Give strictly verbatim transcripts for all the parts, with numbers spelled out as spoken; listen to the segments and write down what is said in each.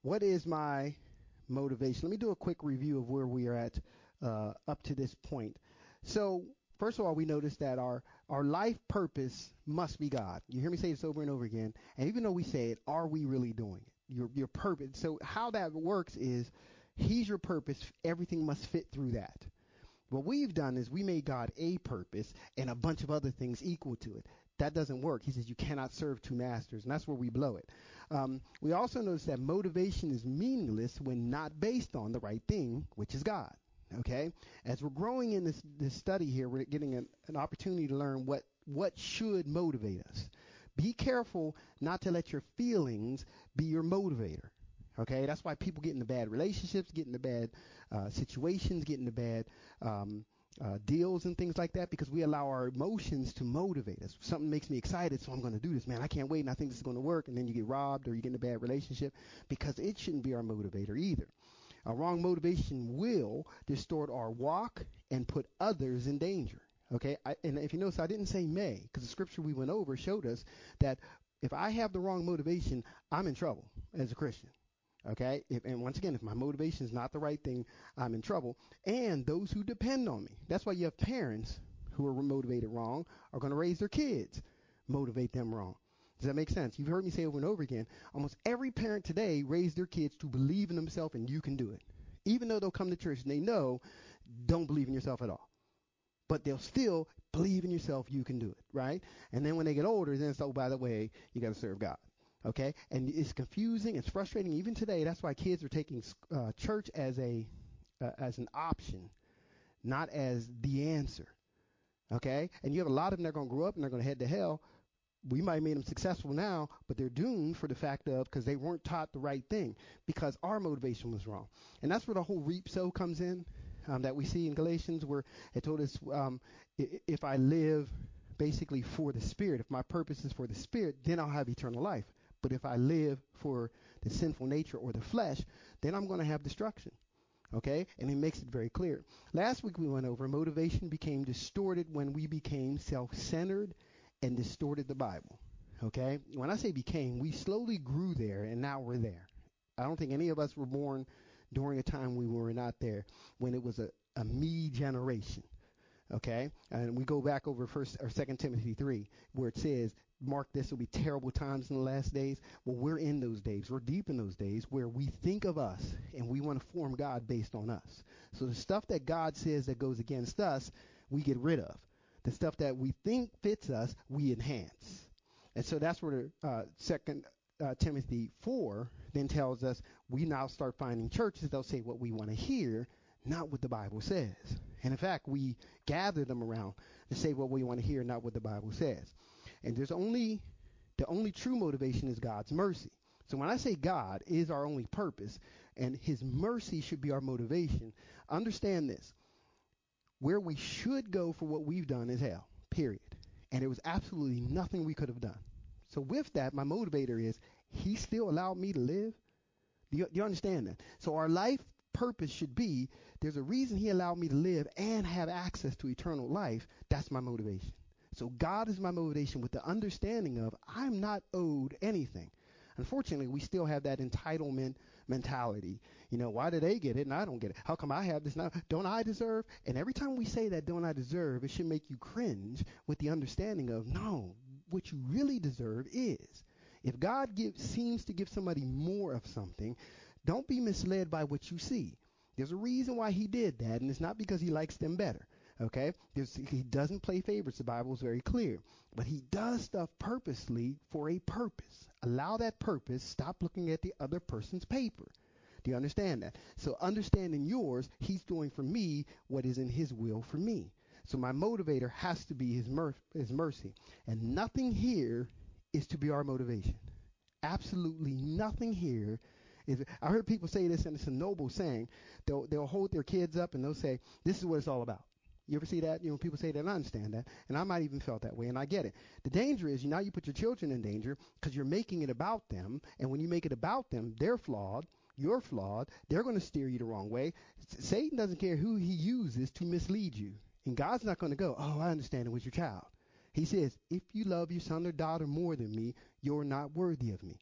What is my motivation? Let me do a quick review of where we are at uh, up to this point. So, first of all, we notice that our our life purpose must be God. You hear me say this over and over again. And even though we say it, are we really doing it? Your your purpose. So how that works is, He's your purpose. Everything must fit through that. What we've done is we made God a purpose and a bunch of other things equal to it. That doesn't work. He says you cannot serve two masters, and that's where we blow it. Um, we also notice that motivation is meaningless when not based on the right thing, which is God. Okay? As we're growing in this, this study here, we're getting an, an opportunity to learn what, what should motivate us. Be careful not to let your feelings be your motivator. Okay, that's why people get into bad relationships, get into bad uh, situations, get into bad um, uh, deals and things like that, because we allow our emotions to motivate us. Something makes me excited, so I'm going to do this. Man, I can't wait, and I think this is going to work, and then you get robbed or you get in a bad relationship, because it shouldn't be our motivator either. A wrong motivation will distort our walk and put others in danger. Okay, I, and if you notice, I didn't say may, because the scripture we went over showed us that if I have the wrong motivation, I'm in trouble as a Christian. Okay, if, and once again, if my motivation is not the right thing, I'm in trouble. And those who depend on me. That's why you have parents who are motivated wrong are going to raise their kids, motivate them wrong. Does that make sense? You've heard me say over and over again, almost every parent today raised their kids to believe in themselves, and you can do it. Even though they'll come to church and they know, don't believe in yourself at all. But they'll still believe in yourself, you can do it, right? And then when they get older, then it's, oh, by the way, you got to serve God. Okay, and it's confusing, it's frustrating. Even today, that's why kids are taking uh, church as a uh, as an option, not as the answer. Okay, and you have a lot of them that are going to grow up and they're going to head to hell. We might have made them successful now, but they're doomed for the fact of because they weren't taught the right thing, because our motivation was wrong. And that's where the whole reap sow comes in, um, that we see in Galatians, where it told us um, if I live basically for the Spirit, if my purpose is for the Spirit, then I'll have eternal life. But if I live for the sinful nature or the flesh, then I'm going to have destruction. Okay? And he makes it very clear. Last week we went over motivation became distorted when we became self-centered and distorted the Bible. Okay? When I say became, we slowly grew there, and now we're there. I don't think any of us were born during a time we were not there, when it was a, a me generation. Okay, and we go back over First or Second Timothy three, where it says, "Mark, this will be terrible times in the last days." Well, we're in those days. We're deep in those days where we think of us and we want to form God based on us. So the stuff that God says that goes against us, we get rid of. The stuff that we think fits us, we enhance. And so that's where uh, Second uh, Timothy four then tells us we now start finding churches. They'll say what we want to hear, not what the Bible says. And in fact, we gather them around to say what we want to hear, not what the Bible says. And there's only, the only true motivation is God's mercy. So when I say God is our only purpose and his mercy should be our motivation, understand this. Where we should go for what we've done is hell, period. And there was absolutely nothing we could have done. So with that, my motivator is he still allowed me to live. Do you, do you understand that? So our life purpose should be, there's a reason he allowed me to live and have access to eternal life. That's my motivation. So God is my motivation with the understanding of I'm not owed anything. Unfortunately, we still have that entitlement mentality. You know, why do they get it and I don't get it? How come I have this now? Don't I deserve? And every time we say that, don't I deserve, it should make you cringe with the understanding of, no, what you really deserve is. If God gives, seems to give somebody more of something, don't be misled by what you see. There's a reason why he did that, and it's not because he likes them better. Okay? There's, he doesn't play favorites. The Bible is very clear. But he does stuff purposely for a purpose. Allow that purpose. Stop looking at the other person's paper. Do you understand that? So understanding yours, he's doing for me what is in his will for me. So my motivator has to be his, mer- his mercy. And nothing here is to be our motivation. Absolutely nothing here is. I heard people say this, and it's a noble saying. They'll they'll hold their kids up and they'll say, "This is what it's all about." You ever see that? You know, people say that, and I understand that, and I might even felt that way, and I get it. The danger is, you now you put your children in danger because you're making it about them, and when you make it about them, they're flawed. You're flawed. They're going to steer you the wrong way. Satan doesn't care who he uses to mislead you, and God's not going to go, "Oh, I understand it was your child." He says, if you love your son or daughter more than me, you're not worthy of me.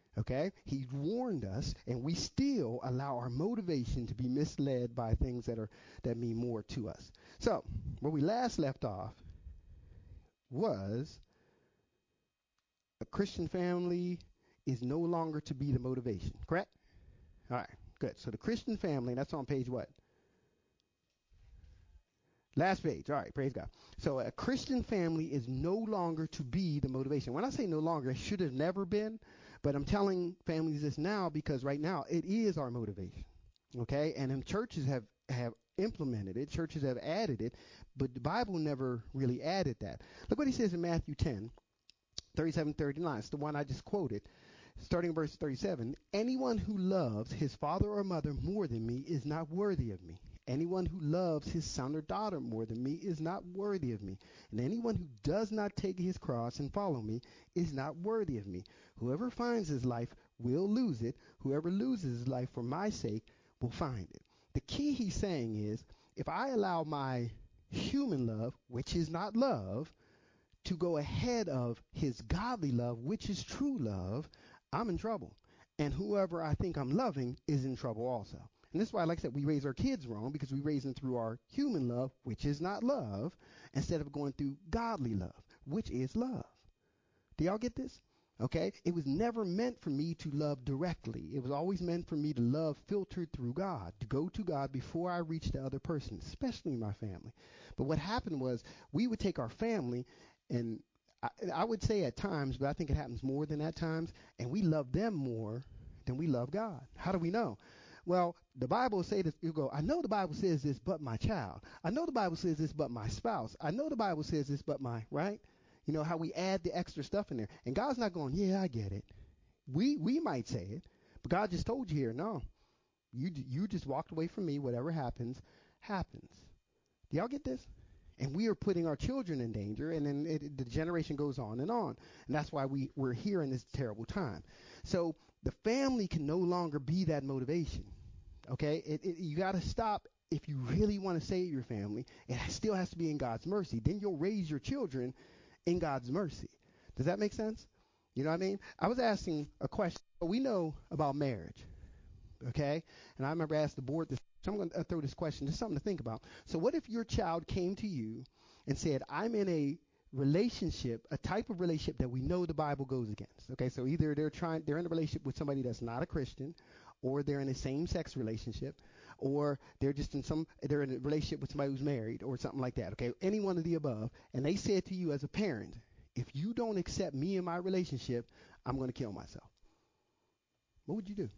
Okay? He warned us, and we still allow our motivation to be misled by things that are that mean more to us. So, where we last left off was a Christian family is no longer to be the motivation, correct? All right, good. So the Christian family, that's on page what? Last page. All right, praise God. So a Christian family is no longer to be the motivation. When I say no longer, it should have never been, but I'm telling families this now because right now it is our motivation. Okay? And then churches have, have implemented it, churches have added it, but the Bible never really added that. Look what he says in Matthew ten, thirty-seven, thirty-nine. It's the one I just quoted. Starting in verse thirty-seven, anyone who loves his father or mother more than me is not worthy of me. Anyone who loves his son or daughter more than me is not worthy of me. And anyone who does not take his cross and follow me is not worthy of me. Whoever finds his life will lose it. Whoever loses his life for my sake will find it. The key he's saying is, if I allow my human love, which is not love, to go ahead of his godly love, which is true love, I'm in trouble. And whoever I think I'm loving is in trouble also. And this is why, like I said, we raise our kids wrong, because we raise them through our human love, which is not love, instead of going through godly love, which is love. Do y'all get this? Okay? It was never meant for me to love directly. It was always meant for me to love filtered through God, to go to God before I reach the other person, especially my family. But what happened was we would take our family, and I, I would say at times, but I think it happens more than at times, and we love them more than we love God. How do we know? Well, the Bible say this, you go, I know the Bible says this, but my child. I know the Bible says this, but my spouse. I know the Bible says this, but my, right? You know, how we add the extra stuff in there. And God's not going, yeah, I get it. We we might say it, but God just told you here, no, you you just walked away from me. Whatever happens, happens. Do y'all get this? And we are putting our children in danger, and then it, the generation goes on and on. And that's why we, we're here in this terrible time. So the family can no longer be that motivation. Okay? It, it, you got to stop. If you really want to save your family, it still has to be in God's mercy. Then you'll raise your children in God's mercy. Does that make sense? You know what I mean? I was asking a question. We know about marriage. Okay? And I remember I asked the board this. So I'm going to throw this question, just something to think about. So what if your child came to you and said, I'm in a relationship, a type of relationship that we know the Bible goes against. Okay, so either they're trying, they're in a relationship with somebody that's not a Christian, or they're in a same-sex relationship, or they're just in some, they're in a relationship with somebody who's married or something like that. Okay, any one of the above. And they said to you as a parent, if you don't accept me in my relationship, I'm going to kill myself. What would you do?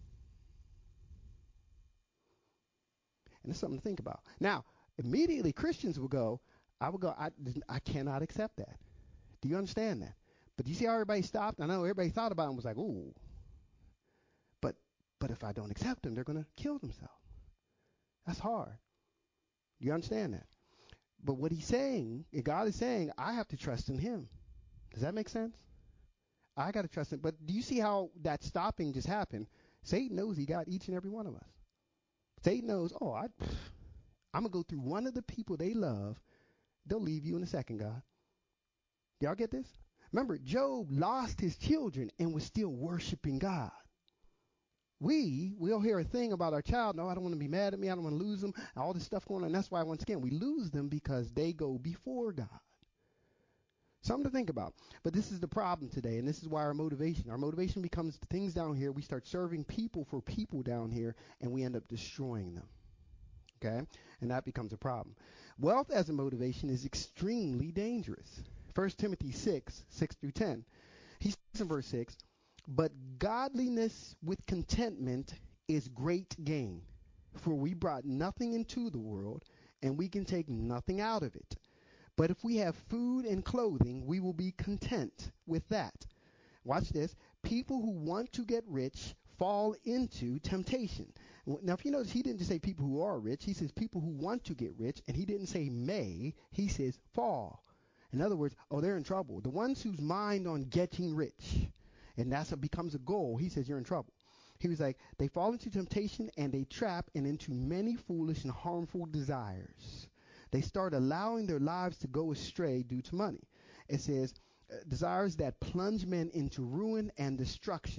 And it's something to think about. Now, immediately Christians will go, I will go, I, I cannot accept that. Do you understand that? But do you see how everybody stopped? I know everybody thought about it and was like, ooh. But but if I don't accept them, they're going to kill themselves. That's hard. Do you understand that? But what he's saying, God is saying, I have to trust in him. Does that make sense? I got to trust him. But do you see how that stopping just happened? Satan knows he got each and every one of us. Satan knows, oh, I, I'm going to go through one of the people they love. They'll leave you in a second, God. Do y'all get this? Remember, Job lost his children and was still worshiping God. We, we'll hear a thing about our child. No, I don't want to be mad at me. I don't want to lose them. All this stuff going on. And that's why, once again, we lose them because they go before God. Something to think about. But this is the problem today, and this is why our motivation, our motivation becomes things down here. We start serving people for people down here, and we end up destroying them. Okay? And that becomes a problem. Wealth as a motivation is extremely dangerous. First Timothy six, six through ten. He says in verse six, but godliness with contentment is great gain, for we brought nothing into the world, and we can take nothing out of it. But if we have food and clothing, we will be content with that. Watch this. People who want to get rich fall into temptation. Now, if you notice, he didn't just say people who are rich. He says people who want to get rich, and he didn't say may. He says fall. In other words, oh, they're in trouble. The ones whose mind on getting rich, and that's what becomes a goal, he says you're in trouble. He was like, they fall into temptation and they trap and into many foolish and harmful desires. They start allowing their lives to go astray due to money. It says, uh, desires that plunge men into ruin and destruction.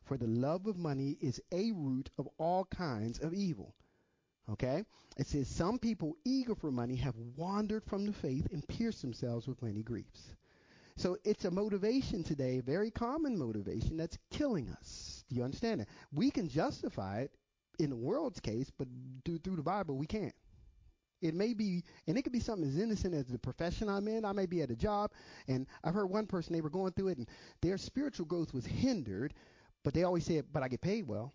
For the love of money is a root of all kinds of evil. Okay? It says, some people eager for money have wandered from the faith and pierced themselves with many griefs. So it's a motivation today, a very common motivation that's killing us. Do you understand that? We can justify it in the world's case, but through, through the Bible, we can't. It may be, and it could be something as innocent as the profession I'm in. I may be at a job, and I've heard one person, they were going through it, and their spiritual growth was hindered, but they always said, but I get paid well.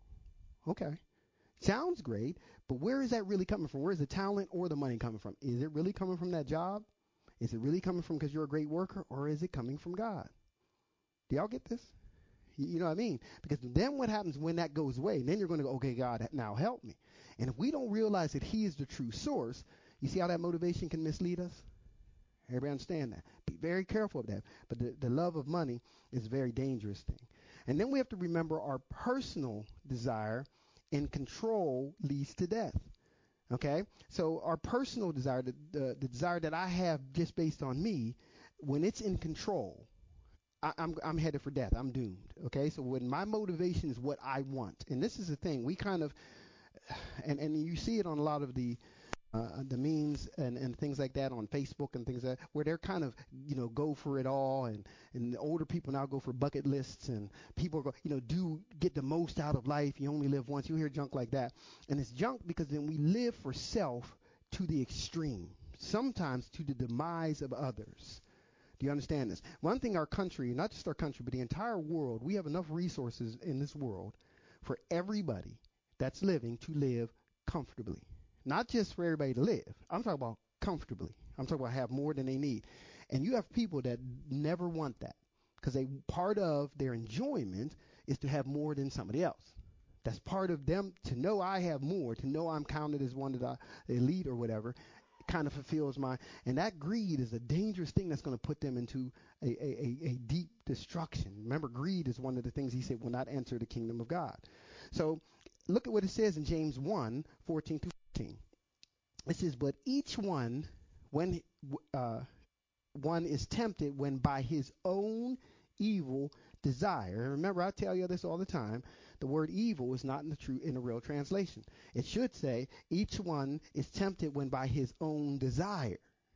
Okay. Sounds great, but where is that really coming from? Where is the talent or the money coming from? Is it really coming from that job? Is it really coming from because you're a great worker, or is it coming from God? Do y'all get this? You know what I mean? Because then what happens when that goes away? Then you're going to go, okay, God, now help me. And if we don't realize that he is the true source, you see how that motivation can mislead us? Everybody understand that? Be very careful of that. But the, the love of money is a very dangerous thing. And then we have to remember our personal desire and control leads to death. Okay? So our personal desire, the, the, the desire that I have just based on me, when it's in control, I, I'm I'm headed for death. I'm doomed. Okay? So when my motivation is what I want, and this is the thing, we kind of, and, and you see it on a lot of the uh, the memes and, and things like that on Facebook and things like that, where they're kind of, you know, go for it all, and, and the older people now go for bucket lists, and people go, you know, do get the most out of life. You only live once. You hear junk like that. And it's junk because then we live for self to the extreme, sometimes to the demise of others. Do you understand this? One thing our country, not just our country, but the entire world, we have enough resources in this world for everybody that's living to live comfortably. Not just for everybody to live. I'm talking about comfortably. I'm talking about have more than they need. And you have people that never want that because they part of their enjoyment is to have more than somebody else. That's part of them to know I have more, to know I'm counted as one of the elite or whatever. Kind of fulfills my, and that greed is a dangerous thing that's going to put them into a, a, a, a deep destruction. Remember, greed is one of the things he said will not enter the kingdom of God. So look at what it says in James one, fourteen through fifteen. It says, but each one, when uh, one is tempted when by his own evil desire. And remember, I tell you this all the time. The word evil is not in the true in the real translation. It should say each one is tempted when by his own desire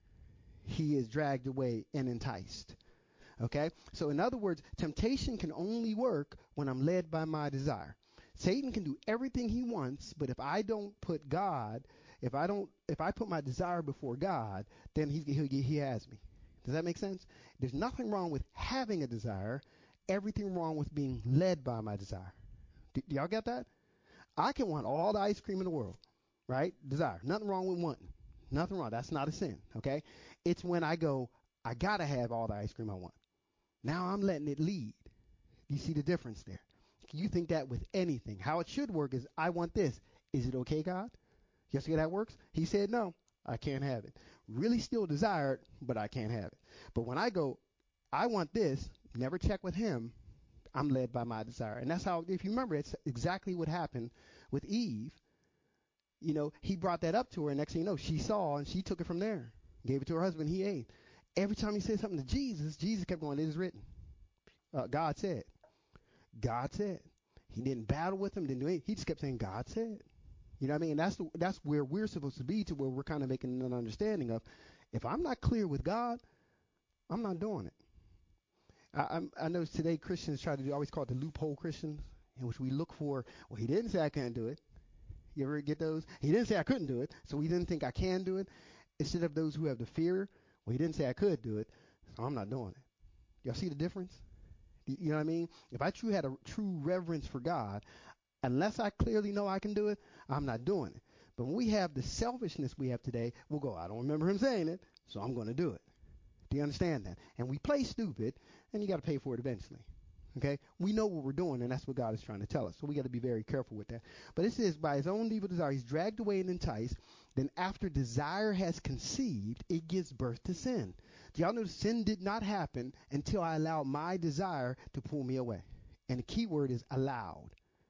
he is dragged away and enticed. Okay? So in other words, temptation can only work when I'm led by my desire. Satan can do everything he wants, but if I don't put God, if I don't, if I put my desire before God, then he's, he, he has me. Does that make sense? There's nothing wrong with having a desire. Everything wrong with being led by my desire. Do, do y'all get that? I can want all the ice cream in the world, right? Desire. Nothing wrong with wanting. Nothing wrong. That's not a sin, okay? It's when I go, I got to have all the ice cream I want. Now I'm letting it lead. You see the difference there? You think that with anything. How it should work is, I want this. Is it okay, God? You see how that works? He said, no, I can't have it. Really still desire it, but I can't have it. But when I go, I want this, never check with him, I'm led by my desire. And that's how, if you remember, it's exactly what happened with Eve. You know, he brought that up to her, and next thing you know, she saw, and she took it from there. Gave it to her husband, he ate. Every time he said something to Jesus, Jesus kept going, it is written. Uh, God said. God said. He didn't battle with him, didn't do anything. He just kept saying, God said. You know what I mean? And that's, the, that's where we're supposed to be, to where we're kind of making an understanding of, if I'm not clear with God, I'm not doing it. I, I'm, I know today Christians try to do, always call it the loophole Christians, in which we look for, well, he didn't say I can't do it. You ever get those? He didn't say I couldn't do it, so we didn't think I can do it. Instead of those who have the fear, well, he didn't say I could do it, so I'm not doing it. Y'all see the difference? You know what I mean? If I truly had a true reverence for God, unless I clearly know I can do it, I'm not doing it. But when we have the selfishness we have today, we'll go, I don't remember him saying it, so I'm going to do it. Do you understand that? And we play stupid, and you got to pay for it eventually. Okay? We know what we're doing, and that's what God is trying to tell us. So we got to be very careful with that. But it says, by his own evil desire, he's dragged away and enticed. Then after desire has conceived, it gives birth to sin. Do y'all know sin did not happen until I allowed my desire to pull me away? And the key word is allowed.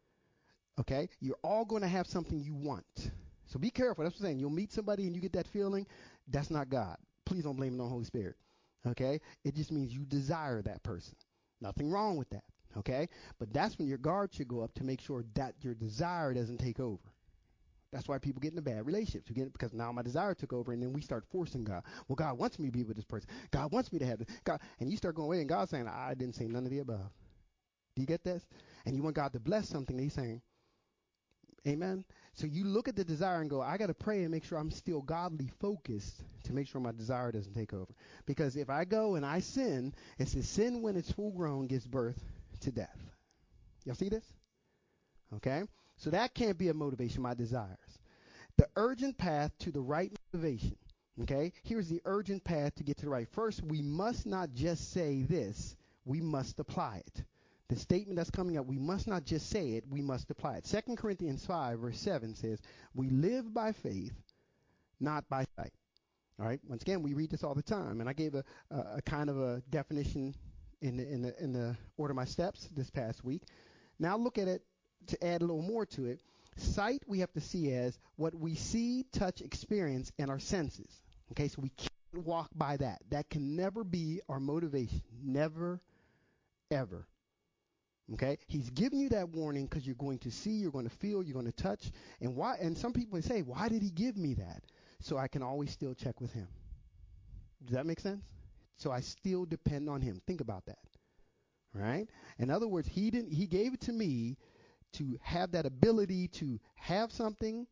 Okay? You're all going to have something you want. So be careful. That's what I'm saying. You'll meet somebody and you get that feeling. That's not God. Please don't blame it on the Holy Spirit. Okay? It just means you desire that person. Nothing wrong with that. Okay? But that's when your guard should go up to make sure that your desire doesn't take over. That's why people get into bad relationships. We get because now my desire took over, and then we start forcing God. Well, God wants me to be with this person. God wants me to have this. God, and you start going away, and God's saying, I didn't say none of the above. Do you get this? And you want God to bless something, and He's saying, Amen. So you look at the desire and go, I got to pray and make sure I'm still godly focused to make sure my desire doesn't take over. Because if I go and I sin, it says sin when it's full grown gives birth to death. Y'all see this? Okay? So that can't be a motivation, my desires. The urgent path to the right motivation. Okay? Here's the urgent path to get to the right. First, we must not just say this, we must apply it. The statement that's coming up, we must not just say it, we must apply it. Second Corinthians five, verse seven says, we live by faith, not by sight. All right? Once again, we read this all the time. And I gave a, a, a kind of a definition in the, in, the, in the order of my steps this past week. Now look at it to add a little more to it. Sight we have to see as what we see, touch, experience in our senses. Okay, so we can't walk by that. That can never be our motivation. Never, ever. Okay, he's giving you that warning because you're going to see, you're going to feel, you're going to touch. And why? And some people say, why did he give me that? So I can always still check with him. Does that make sense? So I still depend on him. Think about that. Right? In other words, he didn't. He gave it to me to have that ability to have something,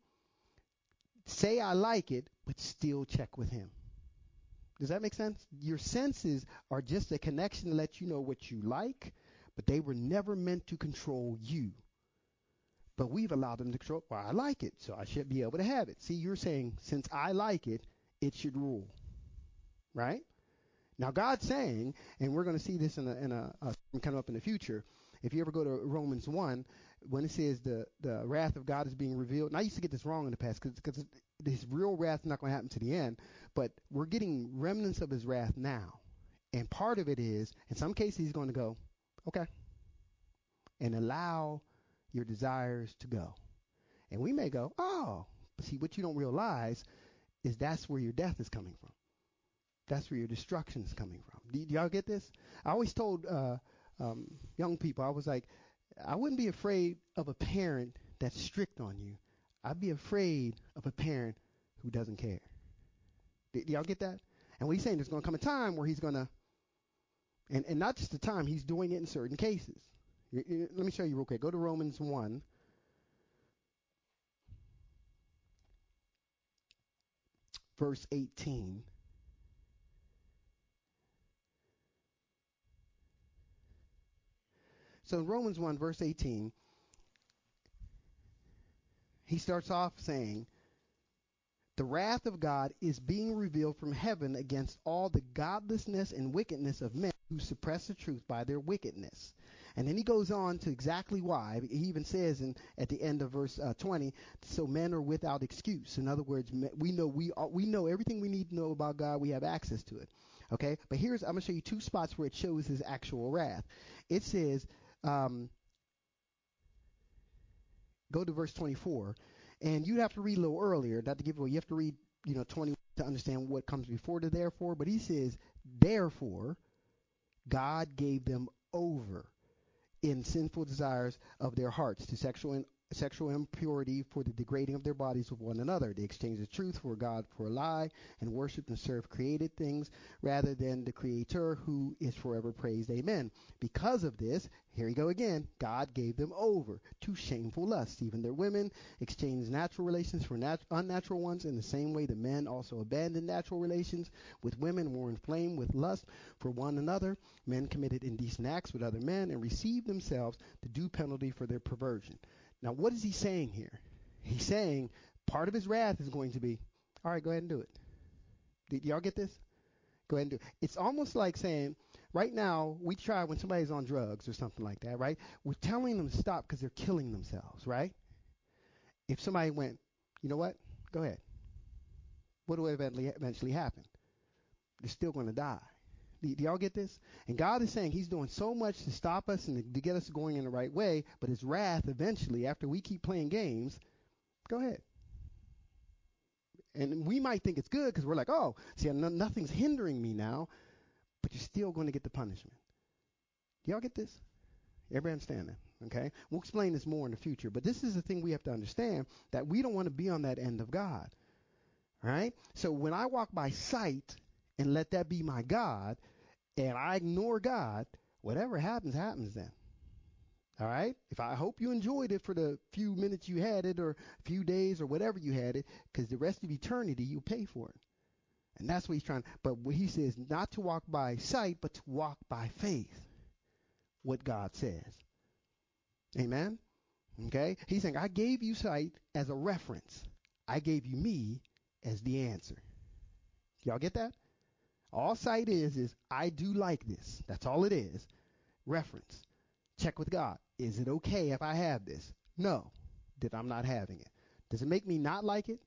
say I like it, but still check with him. Does that make sense? Your senses are just a connection to let you know what you like, but they were never meant to control you. But we've allowed them to control, well, I like it, so I should be able to have it. See, you're saying, since I like it, it should rule. Right? Now, God's saying, and we're going to see this in a, in a, a coming up in the future, if you ever go to Romans one, when it says the, the wrath of God is being revealed, and I used to get this wrong in the past because this real wrath is not going to happen to the end, but we're getting remnants of his wrath now. And part of it is, in some cases, he's going to go, okay, and allow your desires to go. And we may go, oh, but see, what you don't realize is that's where your death is coming from. That's where your destruction is coming from. Do, do y'all get this? I always told uh, um, young people, I was like, I wouldn't be afraid of a parent that's strict on you. I'd be afraid of a parent who doesn't care. Do, do y'all get that? And what he's saying, there's going to come a time where he's going to, and, and not just the time, he's doing it in certain cases. You, you, let me show you real quick. Go to Romans one. Verse eighteen. So in Romans one, verse eighteen, he starts off saying, the wrath of God is being revealed from heaven against all the godlessness and wickedness of men who suppress the truth by their wickedness. And then he goes on to exactly why. He even says in at the end of verse uh, twenty, so men are without excuse. In other words, we know we are, we know everything we need to know about God. We have access to it. Okay, but here's I'm going to show you two spots where it shows his actual wrath. It says, um, go to verse twenty-four, and you have to read a little earlier, not to give away. You have to read, you know, twenty to understand what comes before the therefore. But he says, therefore, God gave them over in sinful desires of their hearts to sexual in, sexual impurity for the degrading of their bodies with one another. They exchanged the truth for God for a lie and worshiped and served created things rather than the Creator who is forever praised. Amen. Because of this, here we go again, God gave them over to shameful lusts. Even their women exchanged natural relations for nat- unnatural ones. In the same way, the men also abandoned natural relations with women and were inflamed with lust for one another. Men committed indecent acts with other men and received themselves the due penalty for their perversion. Now, what is he saying here? He's saying part of his wrath is going to be, all right, go ahead and do it. Did y'all get this? Go ahead and do it. It's almost like saying, right now, we try when somebody's on drugs or something like that, right? We're telling them to stop because they're killing themselves, right? If somebody went, you know what? Go ahead. What will eventually, eventually happen? They're still going to die. Do, do y'all get this? And God is saying he's doing so much to stop us and to, to get us going in the right way, but his wrath eventually, after we keep playing games, go ahead. And we might think it's good because we're like, oh, see, no, nothing's hindering me now, but you're still going to get the punishment. Do y'all get this? Everybody understand that? Okay? We'll explain this more in the future, but this is the thing we have to understand, that we don't want to be on that end of God. All right? So when I walk by sight and let that be my God, and I ignore God, whatever happens, happens then. All right? If I hope you enjoyed it for the few minutes you had it, or a few days, or whatever you had it, because the rest of eternity you'll pay for it. And that's what he's trying. But what he says, not to walk by sight, but to walk by faith. What God says. Amen? Okay? He's saying, I gave you sight as a reference. I gave you me as the answer. Y'all get that? All sight is, is I do like this. That's all it is. Reference. Check with God. Is it okay if I have this? No. That I'm not having it. Does it make me not like it?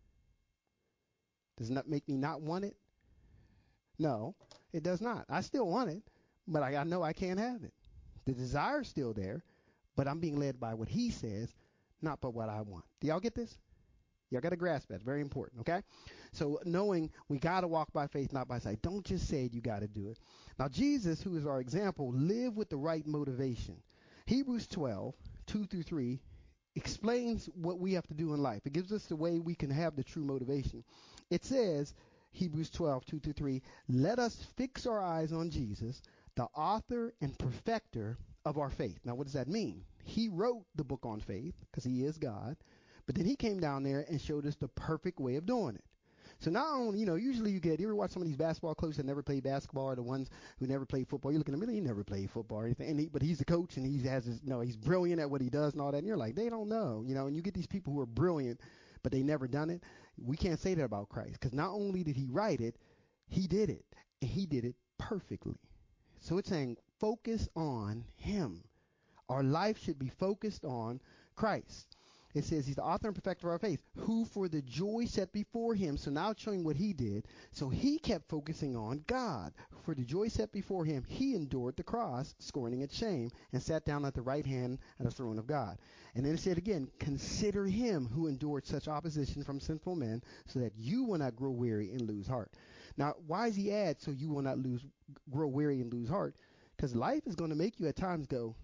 Does it not make me not want it? No, it does not. I still want it, but I, I know I can't have it. The desire's still there, but I'm being led by what he says, not by what I want. Do y'all get this? Y'all got to grasp that. It's very important, okay? So knowing we got to walk by faith, not by sight. Don't just say it, you got to do it. Now, Jesus, who is our example, lived with the right motivation. Hebrews twelve, two through three, explains what we have to do in life. It gives us the way we can have the true motivation. It says, Hebrews twelve, two through three, let us fix our eyes on Jesus, the author and perfecter of our faith. Now, what does that mean? He wrote the book on faith because he is God, but then he came down there and showed us the perfect way of doing it. So not only, you know, usually you get, you ever watch some of these basketball coaches that never played basketball, or the ones who never played football? You're looking at him, he never played football or anything, and he, but he's the coach and he has his, you know, he's brilliant at what he does and all that. And you're like, they don't know, you know, and you get these people who are brilliant, but they never done it. We can't say that about Christ, because not only did he write it, he did it, and he did it perfectly. So it's saying focus on him. Our life should be focused on Christ. It says he's the author and perfecter of our faith, who for the joy set before him, so now it's showing what he did, so he kept focusing on God. For the joy set before him, he endured the cross, scorning its shame, and sat down at the right hand of the throne of God. And then it said again, consider him who endured such opposition from sinful men, so that you will not grow weary and lose heart. Now, why does he add, so you will not lose, grow weary and lose heart? Because life is going to make you at times go,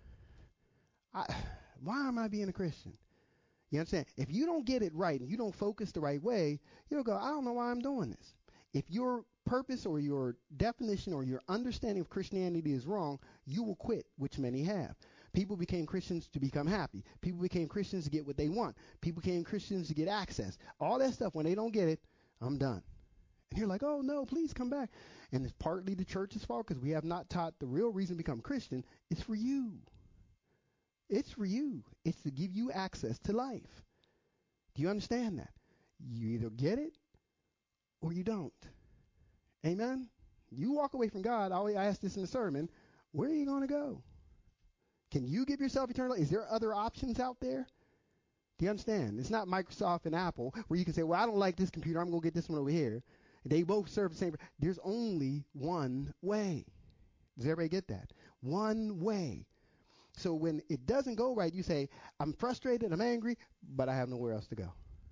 I, why am I being a Christian? You understand? If you don't get it right and you don't focus the right way, you'll go, I don't know why I'm doing this. If your purpose or your definition or your understanding of Christianity is wrong, you will quit, which many have. People became Christians to become happy. People became Christians to get what they want. People became Christians to get access. All that stuff, when they don't get it, I'm done. And you're like, oh, no, please come back. And it's partly the church's fault, because we have not taught the real reason to become Christian is for you. It's for you. It's to give you access to life. Do you understand that? You either get it or you don't. Amen? You walk away from God. I always ask this in the sermon. Where are you going to go? Can you give yourself eternal life? Is there other options out there? Do you understand? It's not Microsoft and Apple where you can say, well, I don't like this computer. I'm going to get this one over here. They both serve the same. There's only one way. Does everybody get that? One way. So when it doesn't go right, you say, I'm frustrated, I'm angry, but I have nowhere else to go.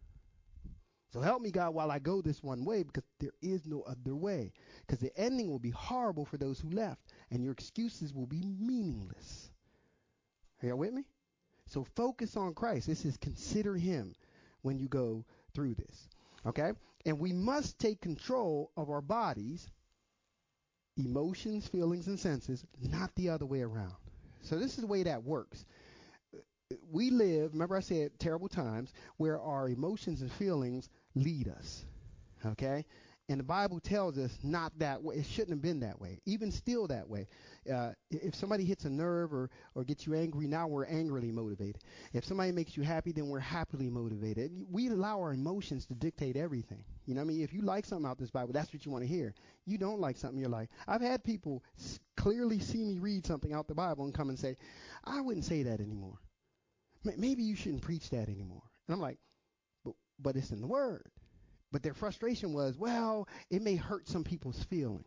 So help me, God, while I go this one way, because there is no other way. Because the ending will be horrible for those who left, and your excuses will be meaningless. Are y'all with me? So focus on Christ. This is consider him when you go through this. Okay? And we must take control of our bodies, emotions, feelings, and senses, not the other way around. So this is the way that works. We live, remember I said terrible times, where our emotions and feelings lead us. Okay? And the Bible tells us not that way. It shouldn't have been that way. Even still that way. Uh, if somebody hits a nerve or, or gets you angry, now we're angrily motivated. If somebody makes you happy, then we're happily motivated. We allow our emotions to dictate everything. You know what I mean? If you like something out this Bible, that's what you want to hear. You don't like something, you're like, I've had people s- clearly see me read something out the Bible and come and say, I wouldn't say that anymore. M- maybe you shouldn't preach that anymore. And I'm like, but, but it's in the Word. But their frustration was, well, it may hurt some people's feelings.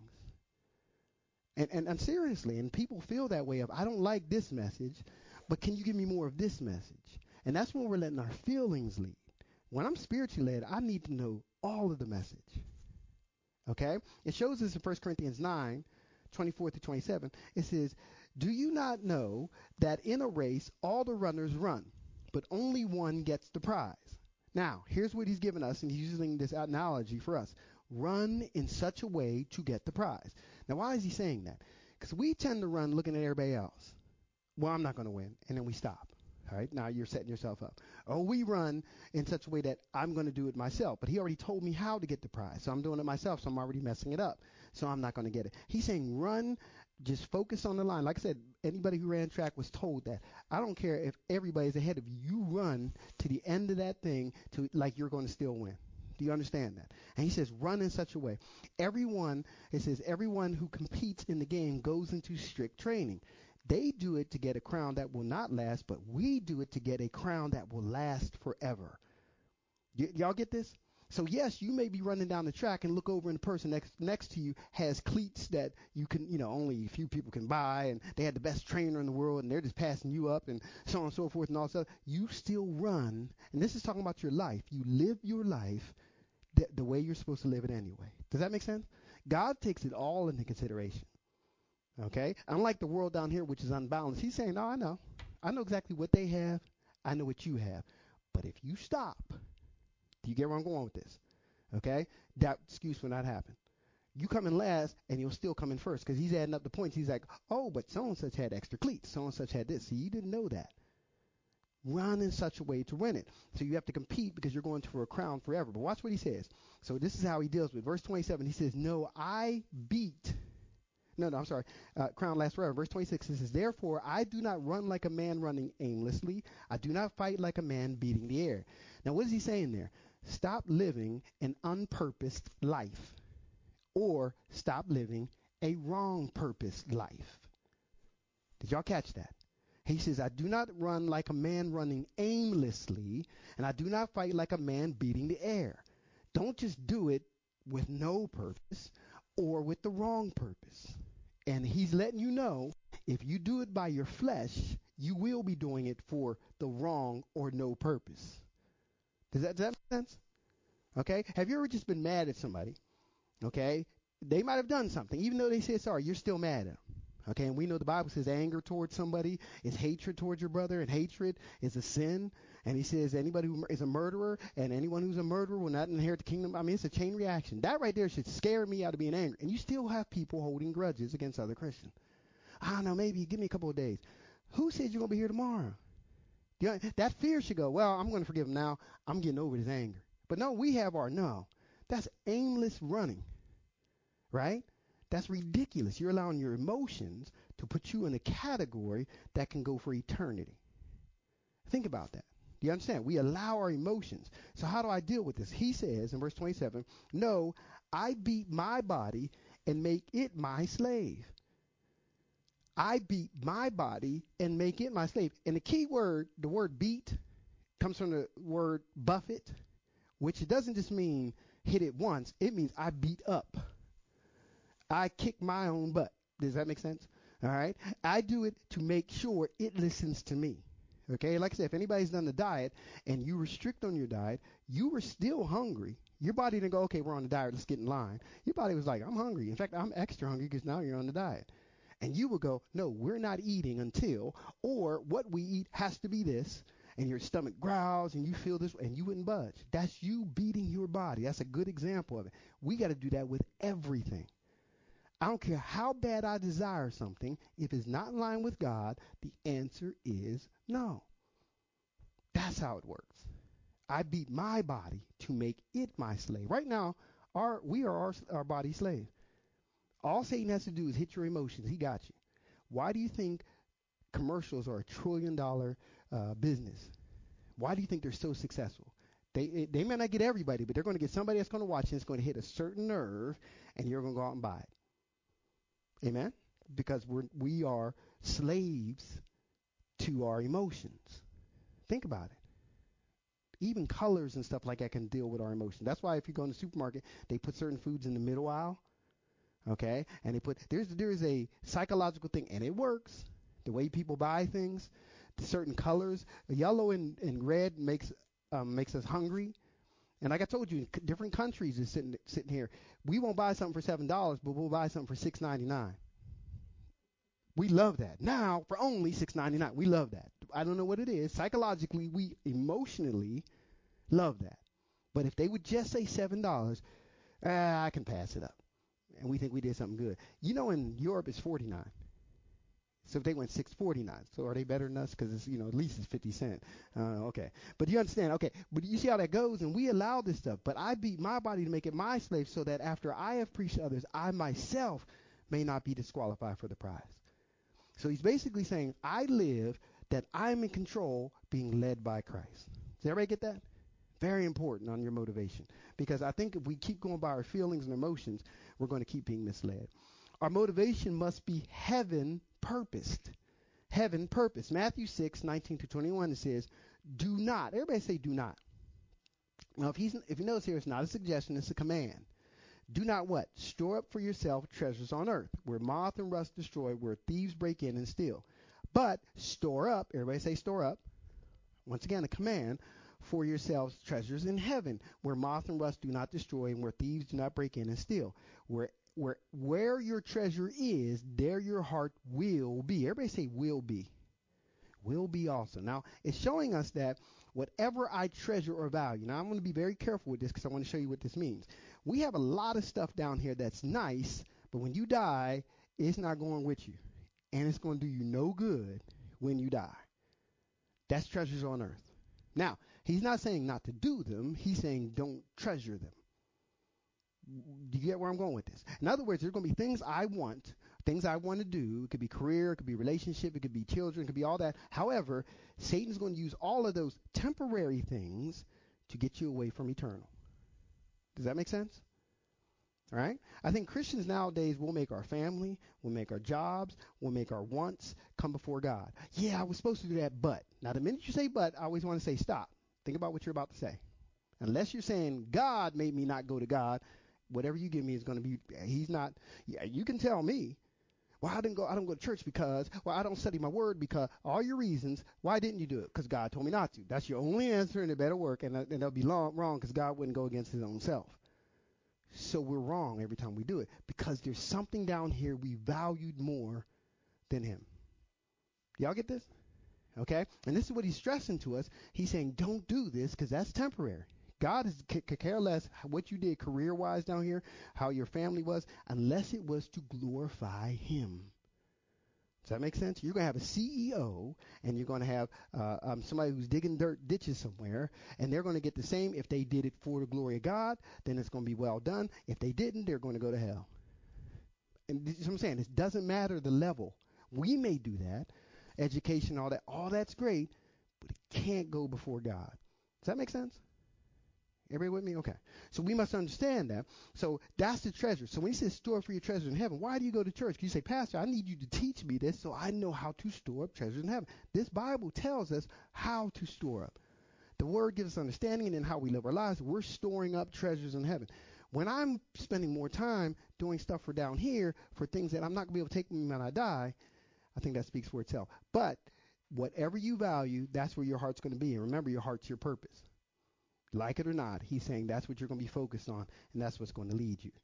And, and and seriously, and people feel that way of, I don't like this message, but can you give me more of this message? And that's when we're letting our feelings lead. When I'm spiritually led, I need to know all of the message. Okay? It shows us in First Corinthians nine, twenty-four through twenty-seven. It says, Do you not know that in a race all the runners run, but only one gets the prize? Now, here's what he's given us, and he's using this analogy for us. Run in such a way to get the prize. Now, why is he saying that? Because we tend to run looking at everybody else. Well, I'm not going to win, and then we stop. All right, now you're setting yourself up. Oh, we run in such a way that I'm going to do it myself. But he already told me how to get the prize. So I'm doing it myself, so I'm already messing it up. So I'm not going to get it. He's saying run, just focus on the line. Like I said, anybody who ran track was told that. I don't care if everybody's ahead of you. You run to the end of that thing to like you're going to still win. Do you understand that? And he says run in such a way. Everyone, it says everyone who competes in the game goes into strict training. They do it to get a crown that will not last, but we do it to get a crown that will last forever. Y- y'all get this? So yes, you may be running down the track and look over and the person next next to you has cleats that you can, you know, only a few people can buy, and they had the best trainer in the world, and they're just passing you up, and so on and so forth, and all that. You still run, and this is talking about your life. You live your life th- the way you're supposed to live it anyway. Does that make sense? God takes it all into consideration. Okay? Unlike the world down here, which is unbalanced, he's saying, no, I know. I know exactly what they have. I know what you have. But if you stop, do you get where I'm going with this? Okay? That excuse will not happen. You come in last, and you'll still come in first because he's adding up the points. He's like, oh, but so-and-such had extra cleats. So-and-such had this. See, you didn't know that. Run in such a way to win it. So you have to compete because you're going for a crown forever. But watch what he says. So this is how he deals with verse twenty-seven. He says, no, I beat... No, no, I'm sorry. Uh, crown lasts forever. Verse twenty-six, it says, therefore, I do not run like a man running aimlessly. I do not fight like a man beating the air. Now, what is he saying there? Stop living an unpurposed life, or stop living a wrong purposed life. Did y'all catch that? He says, I do not run like a man running aimlessly, and I do not fight like a man beating the air. Don't just do it with no purpose or with the wrong purpose. And he's letting you know, if you do it by your flesh, you will be doing it for the wrong or no purpose. Does that, does that make sense? Okay? Have you ever just been mad at somebody? Okay? They might have done something. Even though they said sorry, you're still mad at them. Okay? And we know the Bible says anger towards somebody is hatred towards your brother, and hatred is a sin. And he says anybody who is a murderer and anyone who's a murderer will not inherit the kingdom. I mean, it's a chain reaction. That right there should scare me out of being angry. And you still have people holding grudges against other Christians. I don't know, maybe give me a couple of days. Who said you're going to be here tomorrow? You know, that fear should go, well, I'm going to forgive him now. I'm getting over this anger. But no, we have our no. That's aimless running, right? That's ridiculous. You're allowing your emotions to put you in a category that can go for eternity. Think about that. Do you understand? We allow our emotions. So how do I deal with this? He says in verse twenty-seven, no, I beat my body and make it my slave. I beat my body and make it my slave. And the key word, the word beat, comes from the word buffet, which doesn't just mean hit it once. It means I beat up. I kick my own butt. Does that make sense? All right. I do it to make sure it listens to me. Okay, like I said, if anybody's done the diet and you restrict on your diet, you were still hungry. Your body didn't go, okay, we're on the diet, let's get in line. Your body was like, I'm hungry. In fact, I'm extra hungry because now you're on the diet. And you would go, no, we're not eating until, or what we eat has to be this, and your stomach growls and you feel this, and you wouldn't budge. That's you beating your body. That's a good example of it. We got to do that with everything. I don't care how bad I desire something. If it's not in line with God, the answer is no. That's how it works. I beat my body to make it my slave. Right now, our we are our, our body's slave. All Satan has to do is hit your emotions. He got you. Why do you think commercials are a trillion dollar uh, business? Why do you think they're so successful? They they may not get everybody, but they're going to get somebody that's going to watch it. It's going to hit a certain nerve, and you're going to go out and buy it. Amen? Because we're, we are slaves to our emotions. Think about it. Even colors and stuff like that can deal with our emotions. That's why if you go in the supermarket, they put certain foods in the middle aisle. Okay? And they put, there's, there's a psychological thing, and it works. The way people buy things, certain colors, yellow and, and red makes, um, makes us hungry. And like I told you, different countries is sitting sitting here. We won't buy something for seven dollars, but we'll buy something for six ninety nine. We love that. Now for only six ninety-nine. We love that. I don't know what it is. Psychologically, we emotionally love that. But if they would just say seven dollars, ah, I can pass it up. And we think we did something good. You know, in Europe it's forty-nine. So if they went six forty-nine, so are they better than us? Because it's, you know, at least it's fifty cent. Uh, okay, but you understand? Okay, but you see how that goes, and we allow this stuff. But I beat my body to make it my slave, so that after I have preached to others, I myself may not be disqualified for the prize. So he's basically saying, I live that I'm in control, being led by Christ. Does everybody get that? Very important on your motivation, because I think if we keep going by our feelings and emotions, we're going to keep being misled. Our motivation must be heaven purposed. Heaven purpose. Matthew six, nineteen to twenty-one, it says, do not. Everybody say do not. Now, if he's if you notice here, it's not a suggestion, it's a command. Do not what? Store up for yourself treasures on earth, where moth and rust destroy, where thieves break in and steal. But store up, everybody say store up. Once again, a command, for yourselves treasures in heaven, where moth and rust do not destroy, and where thieves do not break in and steal. Where Where where your treasure is, there your heart will be. Everybody say will be. Will be also. Now, it's showing us that whatever I treasure or value. Now, I'm going to be very careful with this because I want to show you what this means. We have a lot of stuff down here that's nice, but when you die, it's not going with you. And it's going to do you no good when you die. That's treasures on earth. Now, he's not saying not to do them. He's saying don't treasure them. Do you get where I'm going with this? In other words, there's going to be things I want, things I want to do. It could be career, it could be relationship, it could be children, it could be all that. However, Satan's going to use all of those temporary things to get you away from eternal. Does that make sense? All right? I think Christians nowadays will make our family, will make our jobs, will make our wants come before God. Yeah, I was supposed to do that, but. Now, the minute you say but, I always want to say stop. Think about what you're about to say. Unless you're saying God made me not go to God, whatever you give me is going to be, he's not, yeah, you can tell me, well, I didn't go, I don't go to church because, well, I don't study my word because, all your reasons, why didn't you do it? Because God told me not to. That's your only answer, and it better work, and, and it'll be long, wrong because God wouldn't go against his own self. So we're wrong every time we do it because there's something down here we valued more than him. Y'all get this? Okay? And this is what he's stressing to us. He's saying, don't do this because that's temporary. God is, could care less what you did career-wise down here, how your family was, unless it was to glorify him. Does that make sense? You're going to have a C E O, and you're going to have uh, um, somebody who's digging dirt ditches somewhere, and they're going to get the same. If they did it for the glory of God, then it's going to be well done. If they didn't, they're going to go to hell. And this is what I'm saying. It doesn't matter the level. We may do that, education, all that. All that's great, but it can't go before God. Does that make sense? Everybody with me? Okay. So we must understand that. So that's the treasure. So when he says store up for your treasures in heaven, why do you go to church? You say, Pastor, I need you to teach me this so I know how to store up treasures in heaven. This Bible tells us how to store up. The word gives us understanding, and then how we live our lives. We're storing up treasures in heaven. When I'm spending more time doing stuff for down here for things that I'm not going to be able to take with me when I die, I think that speaks for itself. But whatever you value, that's where your heart's going to be. And remember, your heart's your purpose. Like it or not, he's saying that's what you're going to be focused on, and that's what's going to lead you.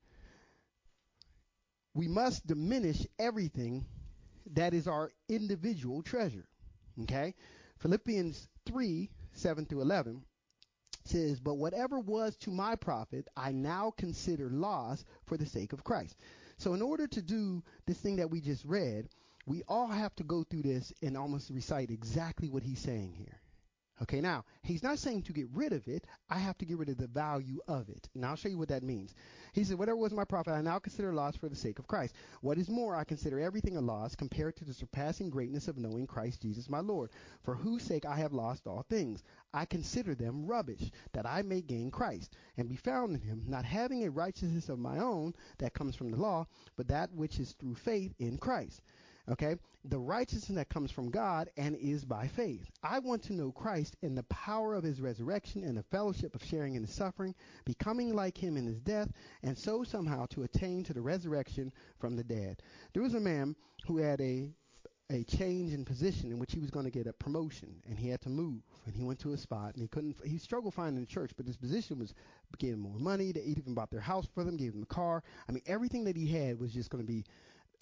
We must diminish everything that is our individual treasure. Okay? Philippians three, seven through eleven says, but whatever was to my profit, I now consider loss for the sake of Christ. So in order to do this thing that we just read, we all have to go through this and almost recite exactly what he's saying here. Okay, now, he's not saying to get rid of it. I have to get rid of the value of it. And I'll show you what that means. He said, whatever was my profit, I now consider loss for the sake of Christ. What is more, I consider everything a loss compared to the surpassing greatness of knowing Christ Jesus my Lord, for whose sake I have lost all things. I consider them rubbish, that I may gain Christ, and be found in him, not having a righteousness of my own that comes from the law, but that which is through faith in Christ. Okay, the righteousness that comes from God and is by faith. I want to know Christ in the power of his resurrection and the fellowship of sharing in his suffering, becoming like him in his death, and so somehow to attain to the resurrection from the dead. There was a man who had a a change in position in which he was going to get a promotion, and he had to move, and he went to a spot, and he couldn't, he struggled finding a church, but his position was giving more money. They even bought their house for them, gave them a car. I mean, everything that he had was just going to be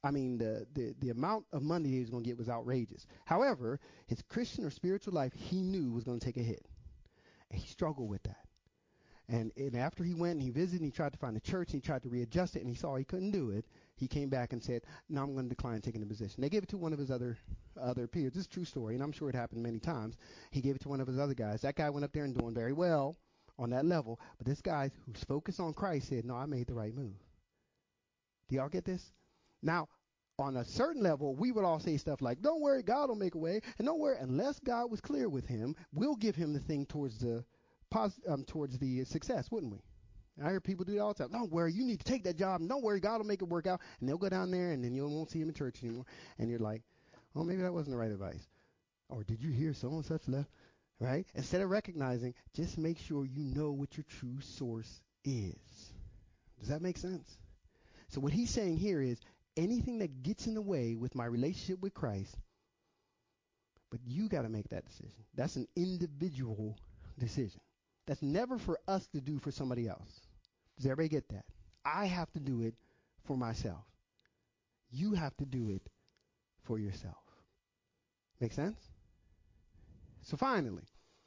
I mean, the, the, the amount of money he was going to get was outrageous. However, his Christian or spiritual life he knew was going to take a hit. And he struggled with that. And, and after he went and he visited and he tried to find a church and he tried to readjust it and he saw he couldn't do it, he came back and said, no, I'm going to decline taking the position. They gave it to one of his other other peers. This is a true story, and I'm sure it happened many times. He gave it to one of his other guys. That guy went up there and doing very well on that level. But this guy who's focused on Christ said, no, I made the right move. Do y'all get this? Now, on a certain level, we would all say stuff like, don't worry, God will make a way. And don't worry, unless God was clear with him, we'll give him the thing towards the pos- um, towards the success, wouldn't we? I hear people do it all the time. Don't worry, you need to take that job. And don't worry, God will make it work out. And they'll go down there, and then you won't see him in church anymore. And you're like, oh, maybe that wasn't the right advice. Or did you hear so and such left? Right? Instead of recognizing, just make sure you know what your true source is. Does that make sense? So what he's saying here is, anything that gets in the way with my relationship with Christ, but you got to make that decision. That's an individual decision. That's never for us to do for somebody else. Does everybody get that? I have to do it for myself. You have to do it for yourself. Make sense? So finally,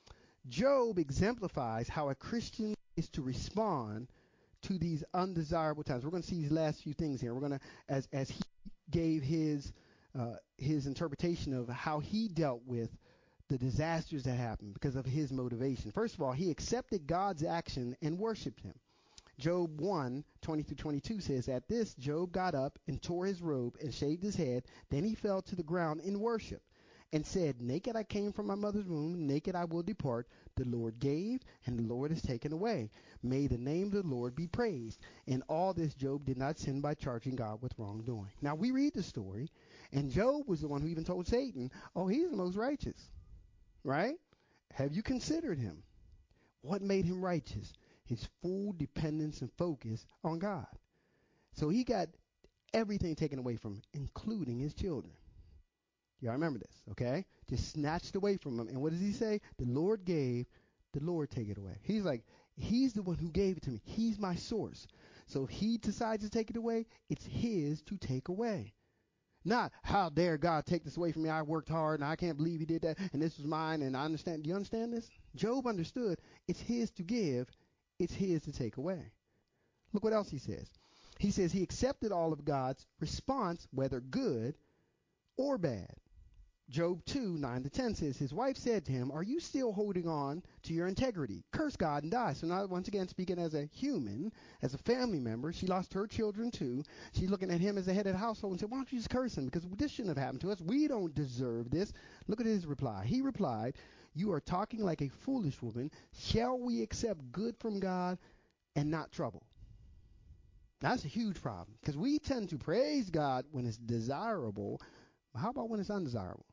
Job exemplifies how a Christian is to respond to these undesirable times. We're going to see these last few things here. We're going to, as as he gave his uh, his interpretation of how he dealt with the disasters that happened because of his motivation. First of all, he accepted God's action and worshiped him. Job one, twenty through twenty-two says, at this, Job got up and tore his robe and shaved his head. Then he fell to the ground in worship and said, naked I came from my mother's womb, naked I will depart. The Lord gave, and the Lord has taken away. May the name of the Lord be praised. In all this, Job did not sin by charging God with wrongdoing. Now, we read the story, and Job was the one who even told Satan, oh, he's the most righteous, right? Have you considered him? What made him righteous? His full dependence and focus on God. So he got everything taken away from him, including his children. Y'all remember this, okay? Just snatched away from him. And what does he say? The Lord gave, the Lord take it away. He's like, he's the one who gave it to me. He's my source. So if he decides to take it away, it's his to take away. Not, how dare God take this away from me? I worked hard and I can't believe he did that. And this was mine and I understand. Do you understand this? Job understood it's his to give. It's his to take away. Look what else he says. He says he accepted all of God's response, whether good or bad. Job two, nine to ten says, his wife said to him, are you still holding on to your integrity? Curse God and die. So now, once again, speaking as a human, as a family member, she lost her children too. She's looking at him as the head of the household and said, why don't you just curse him? Because this shouldn't have happened to us. We don't deserve this. Look at his reply. He replied, you are talking like a foolish woman. Shall we accept good from God and not trouble? That's a huge problem because we tend to praise God when it's desirable. But how about when it's undesirable?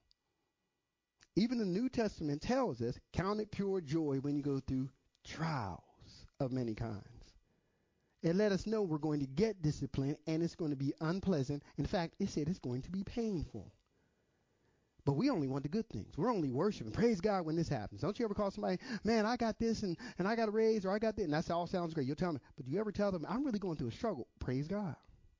Even the New Testament tells us, count it pure joy when you go through trials of many kinds. It let us know we're going to get discipline and it's going to be unpleasant. In fact, it said it's going to be painful. But we only want the good things. We're only worshiping. Praise God when this happens. Don't you ever call somebody, man, I got this and, and I got a raise or I got this. And that all sounds great. You'll tell them, but do you ever tell them, I'm really going through a struggle? Praise God.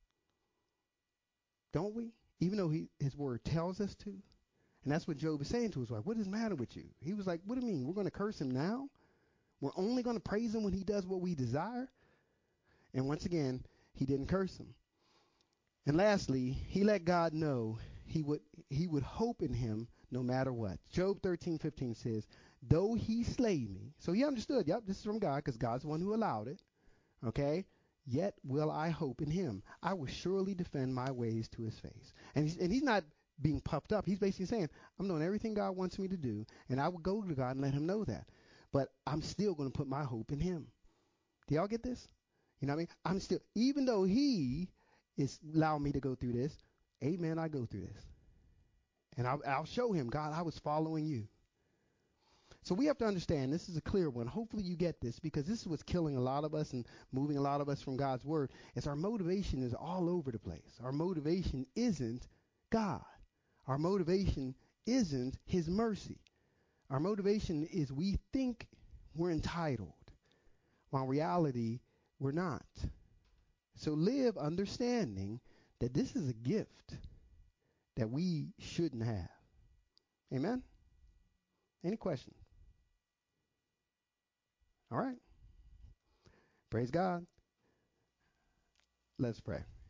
Don't we? Even though he, his word tells us to. And that's what Job is saying to his wife. What is the matter with you? He was like, what do you mean? We're going to curse him now? We're only going to praise him when he does what we desire? And once again, he didn't curse him. And lastly, he let God know he would he would hope in him no matter what. Job thirteen fifteen says, though he slay me. So he understood, yep, this is from God because God's the one who allowed it. Okay? Yet will I hope in him. I will surely defend my ways to his face. And he's, and he's not being puffed up. He's basically saying, I'm doing everything God wants me to do, and I will go to God and let him know that. But I'm still going to put my hope in him. Do y'all get this? You know what I mean? I'm still, even though he is allowing me to go through this, amen, I go through this. And I'll, I'll show him, God, I was following you. So we have to understand, this is a clear one. Hopefully you get this, because this is what's killing a lot of us and moving a lot of us from God's word, is our motivation is all over the place. Our motivation isn't God. Our motivation isn't his mercy. Our motivation is we think we're entitled, while in reality, we're not. So live understanding that this is a gift that we shouldn't have. Amen? Any questions? All right. Praise God. Let's pray.